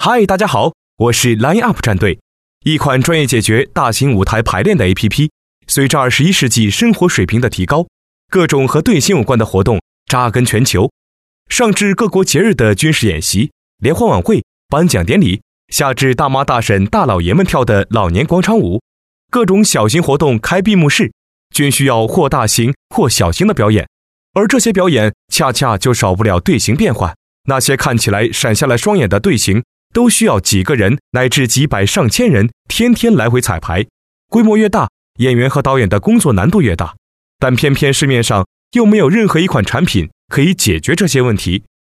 嗨，大家好，我是 Line Up 战队，一款专业解决大型舞台排练的 APP。随着21世纪生活水平的提高，各种和队形有关的活动扎根全球，上至各国节日的军事演习、联欢晚会、颁奖典礼，下至大妈大婶大老爷们跳的老年广场舞，各种小型活动开闭幕式均需要或大型或小型的表演，而这些表演恰恰就少不了队形变换。那些看起来闪下了双眼的队形都需要几个人乃至几百上千人天天来回彩排，规模越大，演员和导演的工作难度越大，但偏偏市面上又没有任何一款产品可以解决这些问题。